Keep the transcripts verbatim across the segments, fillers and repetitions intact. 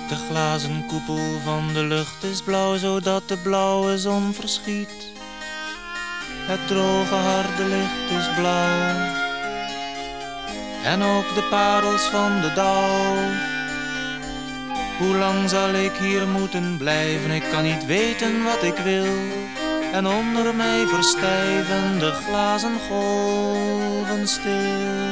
De glazen koepel van de lucht is blauw, zodat de blauwe zon verschiet. Het droge harde licht is blauw. En ook de parels van de dauw. Hoe lang zal ik hier moeten blijven? Ik kan niet weten wat ik wil. En onder mij verstijven de glazen golven stil.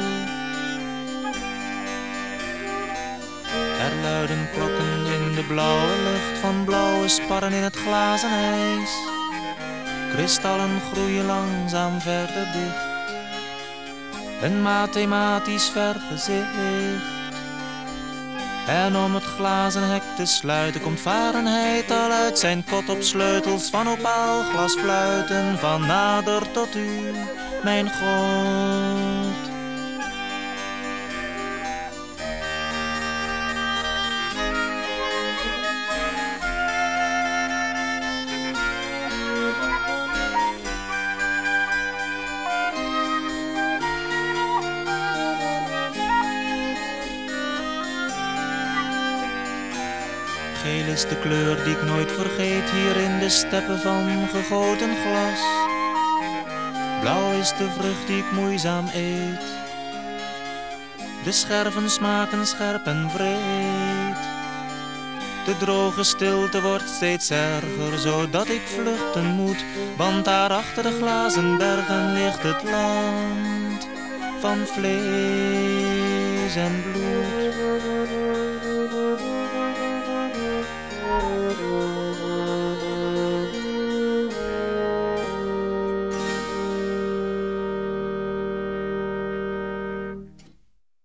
Er luiden klokken in de blauwe lucht, van blauwe sparren in het glazen ijs. Kristallen groeien langzaam verder dicht. Een mathematisch vergezicht. En om het glazen hek te sluiten komt Fahrenheit al uit zijn kot op sleutels van opaalglas fluiten. Van nader tot u, mijn God. Geel is de kleur die ik nooit vergeet hier in de steppen van gegoten glas. Blauw is de vrucht die ik moeizaam eet. De scherven smaken scherp en vreed. De droge stilte wordt steeds erger, zodat ik vluchten moet. Want daar achter de glazen bergen ligt het land van vlees en bloed.